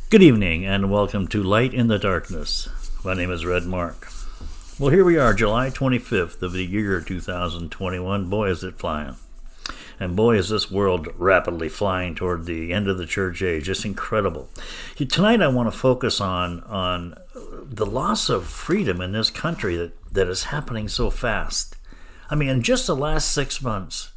Good evening and welcome to Light in the Darkness. My name is Red Mark. Well, here we are, July 25th of the year 2021. Boy, is it flying. And boy, is this world rapidly flying toward the end of the church age. It's incredible. Tonight I want to focus on the loss of freedom in this country that is happening so fast. I mean, in just the last 6 months,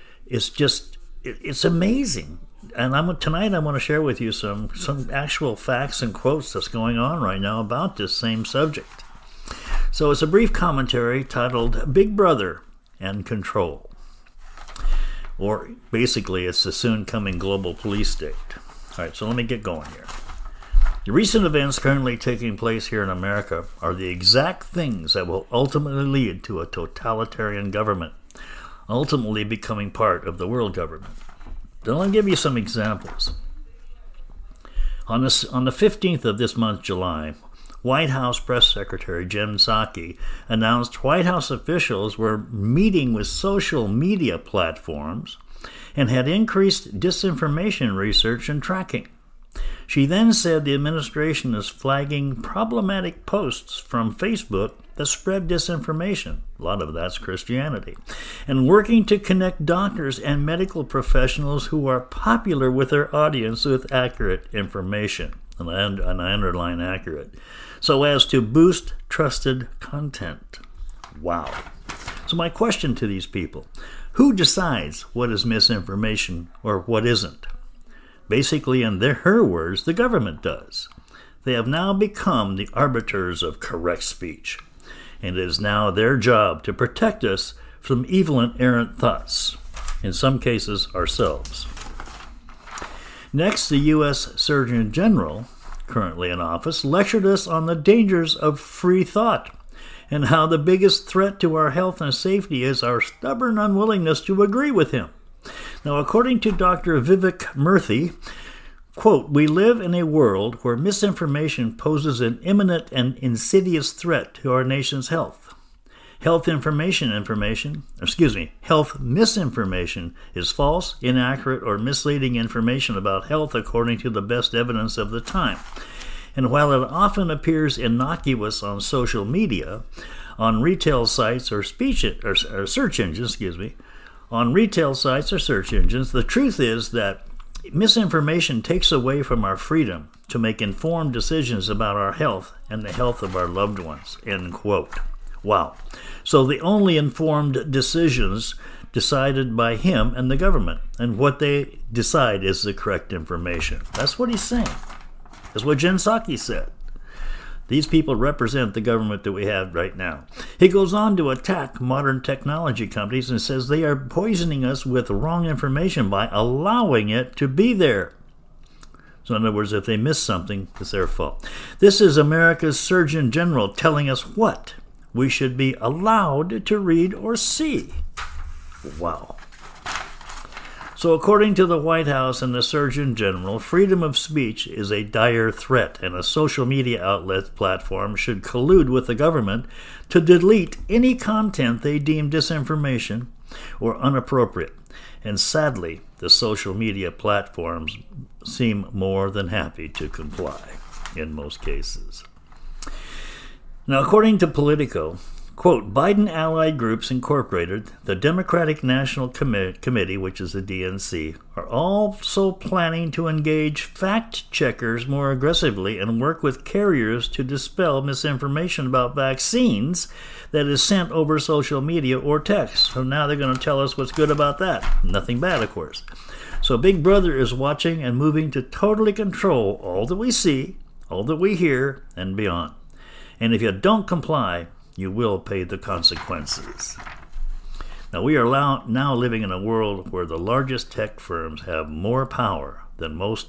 it's amazing. And tonight I want to share with you some actual facts and quotes that's going on right now about this same subject. So it's a brief commentary titled Big Brother and Control. Or basically it's the soon coming global police state. All right, so let me get going here. The recent events currently taking place here in America are the exact things that will ultimately lead to a totalitarian government, ultimately becoming part of the world government. Then I'll give you some examples. On the 15th of this month, July, White House Press Secretary Jen Psaki announced White House officials were meeting with social media platforms and had increased disinformation research and tracking. She then said the administration is flagging problematic posts from Facebook that spread disinformation, a lot of that's Christianity, and working to connect doctors and medical professionals who are popular with their audience with accurate information, and I underline accurate, so as to boost trusted content. Wow. So my question to these people, who decides what is misinformation or what isn't? Basically, in her words, the government does. They have now become the arbiters of correct speech, and it is now their job to protect us from evil and errant thoughts, in some cases ourselves. Next, the U.S. Surgeon General, currently in office, lectured us on the dangers of free thought and how the biggest threat to our health and safety is our stubborn unwillingness to agree with him. Now, according to Dr. Vivek Murthy, quote, "We live in a world where misinformation poses an imminent and insidious threat to our nation's health. Health misinformation is false, inaccurate, or misleading information about health according to the best evidence of the time. And while it often appears innocuous on social media, on retail sites or search engines, the truth is that misinformation takes away from our freedom to make informed decisions about our health and the health of our loved ones," end quote. Wow. So the only informed decisions decided by him and the government, and what they decide is the correct information. That's what he's saying. That's what Jen Psaki said. These people represent the government that we have right now. He goes on to attack modern technology companies and says they are poisoning us with wrong information by allowing it to be there. So in other words, if they miss something, it's their fault. This is America's Surgeon General telling us what we should be allowed to read or see. Wow. So according to the White House and the Surgeon General, freedom of speech is a dire threat, and a social media outlet platform should collude with the government to delete any content they deem disinformation or inappropriate. And sadly, the social media platforms seem more than happy to comply in most cases. Now, according to Politico, quote, "Biden allied groups incorporated, the Democratic National Committee, which is the DNC, are also planning to engage fact-checkers more aggressively and work with carriers to dispel misinformation about vaccines that is sent over social media or text." So now they're going to tell us what's good about that. Nothing bad, of course. So Big Brother is watching and moving to totally control all that we see, all that we hear, and beyond. And if you don't comply, you will pay the consequences. Now, we are now living in a world where the largest tech firms have more power than most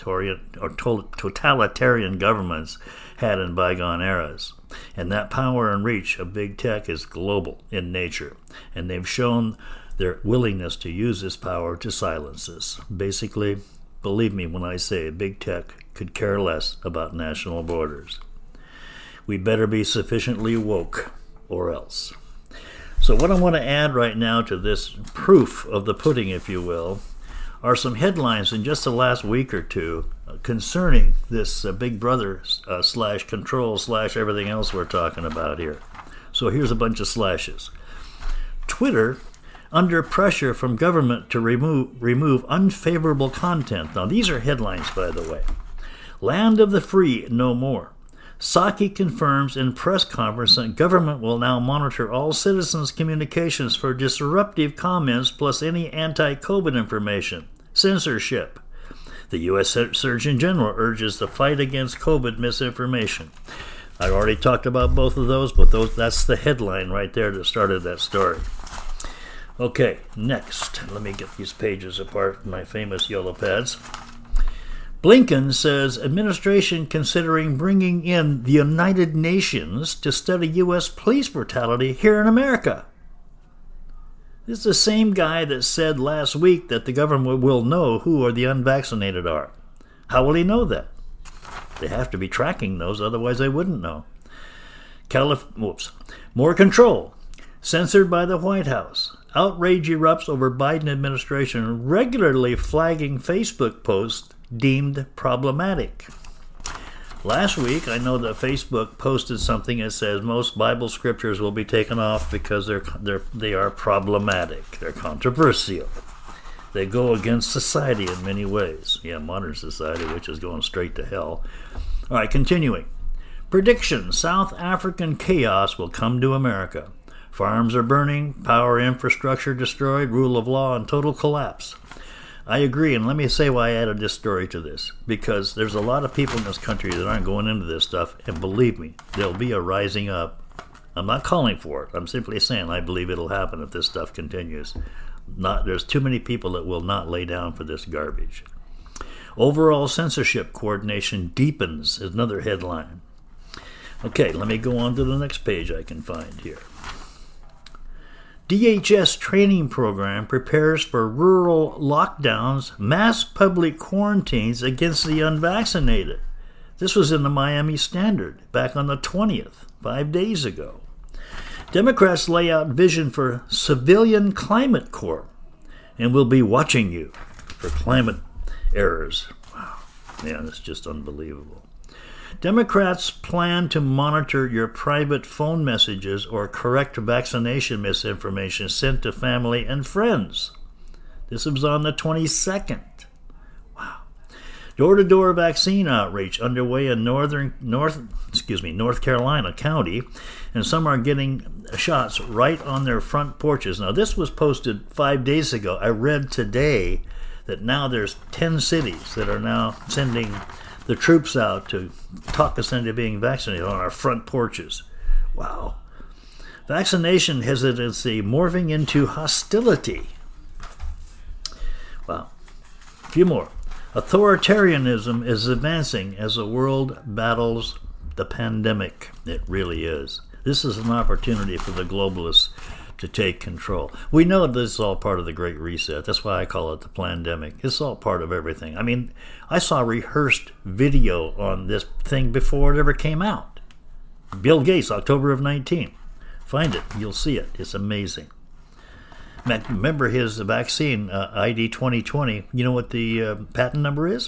totalitarian governments had in bygone eras. And that power and reach of big tech is global in nature. And they've shown their willingness to use this power to silence us. Basically, believe me when I say big tech could care less about national borders. We better be sufficiently woke, or else. So what I want to add right now to this proof of the pudding, if you will, are some headlines in just the last week or two concerning this Big Brother slash control slash everything else we're talking about here. So here's a bunch of slashes. Twitter under pressure from government to remove unfavorable content. Now these are headlines, by the way. Land of the free no more. Psaki confirms in press conference that government will now monitor all citizens' communications for disruptive comments plus any anti-COVID information. Censorship. The U.S. Surgeon General urges the fight against COVID misinformation. I already talked about both of those, but that's the headline right there that started that story. Okay, next. Let me get these pages apart, my famous yellow pads. Blinken says administration considering bringing in the United Nations to study U.S. police brutality here in America. This is the same guy that said last week that the government will know who the unvaccinated are. How will he know that? They have to be tracking those, otherwise they wouldn't know. More control. Censored by the White House. Outrage erupts over Biden administration regularly flagging Facebook posts deemed problematic. Last week, I know that Facebook posted something that says most Bible scriptures will be taken off because they are problematic. They're controversial. They go against society in many ways. Yeah, modern society, which is going straight to hell. All right, continuing. Prediction: South African chaos will come to America. Farms are burning, power infrastructure destroyed, rule of law in total collapse. I agree, and let me say why I added this story to this. Because there's a lot of people in this country that aren't going into this stuff, and believe me, there'll be a rising up. I'm not calling for it. I'm simply saying I believe it'll happen if this stuff continues. There's too many people that will not lay down for this garbage. Overall censorship coordination deepens is another headline. Okay, let me go on to the next page I can find here. DHS training program prepares for rural lockdowns, mass public quarantines against the unvaccinated. This was in the Miami Standard back on the 20th, 5 days ago. Democrats lay out vision for civilian climate corps and will be watching you for climate errors. Wow, man, it's just unbelievable. Democrats plan to monitor your private phone messages or correct vaccination misinformation sent to family and friends. This was on the 22nd. Wow. Door-to-door vaccine outreach underway in North Carolina County, and some are getting shots right on their front porches. Now, this was posted 5 days ago. I read today that now there's 10 cities that are now sending the troops out to talk us into being vaccinated on our front porches. Wow. Vaccination hesitancy morphing into hostility. Wow. A few more. Authoritarianism is advancing as the world battles the pandemic. It really is. This is an opportunity for the globalists to take control. We know this is all part of the Great Reset. That's why I call it the pandemic. It's all part of everything. I mean, I saw rehearsed video on this thing before it ever came out. Bill Gates, October of 19. Find it. You'll see it. It's amazing. Remember his vaccine, ID 2020. You know what the patent number is?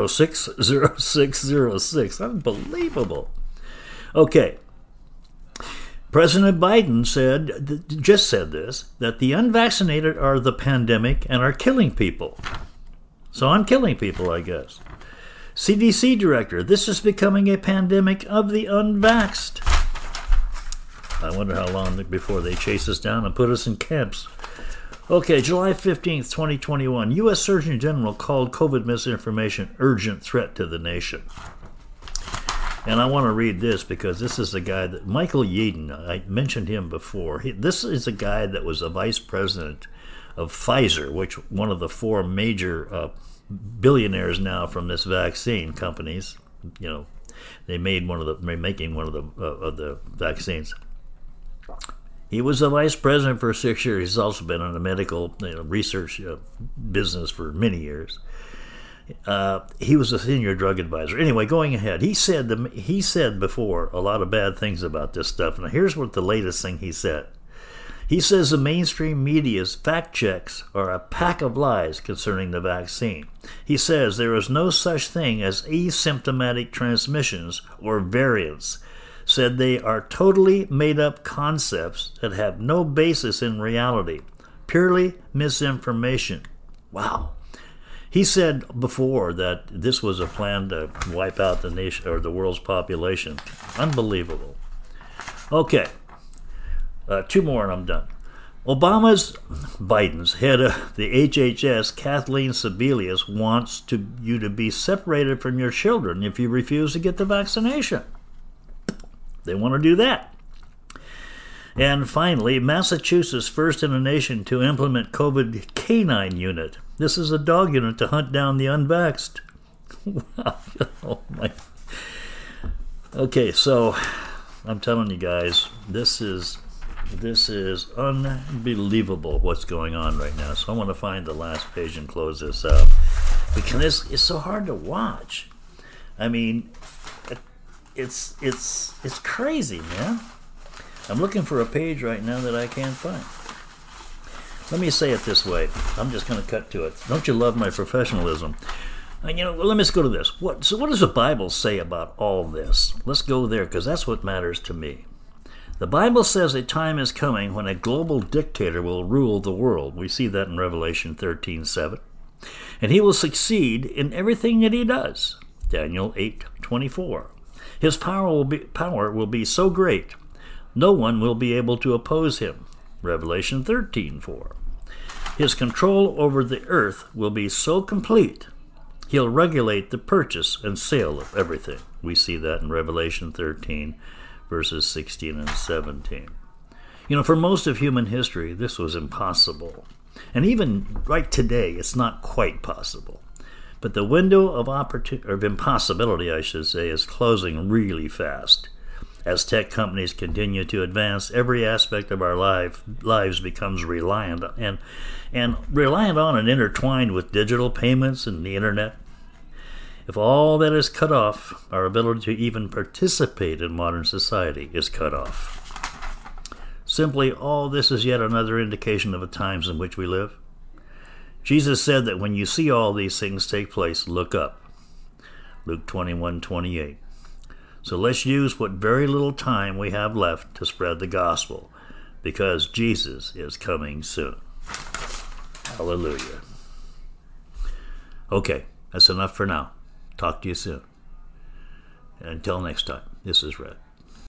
060606. Unbelievable. Okay. President Biden just said this, that the unvaccinated are the pandemic and are killing people. So I'm killing people, I guess. CDC director, this is becoming a pandemic of the unvaxxed. I wonder how long before they chase us down and put us in camps. Okay, July 15th, 2021, U.S. Surgeon General called COVID misinformation urgent threat to the nation. And I want to read this because this is the guy that, Michael Yeadon, I mentioned him before. This is a guy that was a vice president of Pfizer, which one of the four major billionaires now from this vaccine companies. You know, they're making one of the vaccines. He was a vice president for 6 years. He's also been in the medical research business for many years. He was a senior drug advisor. Anyway, going ahead, he said before a lot of bad things about this stuff. Now, here's what the latest thing he said. He says the mainstream media's fact checks are a pack of lies concerning the vaccine. He says there is no such thing as asymptomatic transmissions or variants. Said they are totally made-up concepts that have no basis in reality. Purely misinformation. Wow. He said before that this was a plan to wipe out the nation or the world's population. Unbelievable. Okay. Two more and I'm done. Biden's head of the HHS, Kathleen Sebelius, wants you to be separated from your children if you refuse to get the vaccination. They want to do that. And finally, Massachusetts first in the nation to implement COVID canine unit. This is a dog unit to hunt down the unvaxxed. Wow. Oh my. Okay, so I'm telling you guys, this is unbelievable what's going on right now. So I want to find the last page and close this out because it's so hard to watch. I mean, it's crazy, man. I'm looking for a page right now that I can't find. Let me say it this way. I'm just going to cut to it. Don't you love my professionalism? And, let me just go to this. What does the Bible say about all this? Let's go there because that's what matters to me. The Bible says a time is coming when a global dictator will rule the world. We see that in Revelation 13:7. And he will succeed in everything that he does. Daniel 8:24. His power will be so great, no one will be able to oppose him. Revelation 13:4. His control over the earth will be so complete, he'll regulate the purchase and sale of everything. We see that in Revelation 13, verses 16 and 17. For most of human history, this was impossible. And even right today, it's not quite possible. But the window of impossibility, I should say, is closing really fast. As tech companies continue to advance, every aspect of our lives becomes reliant on and intertwined with digital payments and the internet. If all that is cut off, our ability to even participate in modern society is cut off. Simply, all this is yet another indication of the times in which we live. Jesus said that when you see all these things take place, look up. Luke 21:28. So let's use what very little time we have left to spread the gospel, because Jesus is coming soon. Hallelujah. Okay, that's enough for now. Talk to you soon. And until next time, this is Red.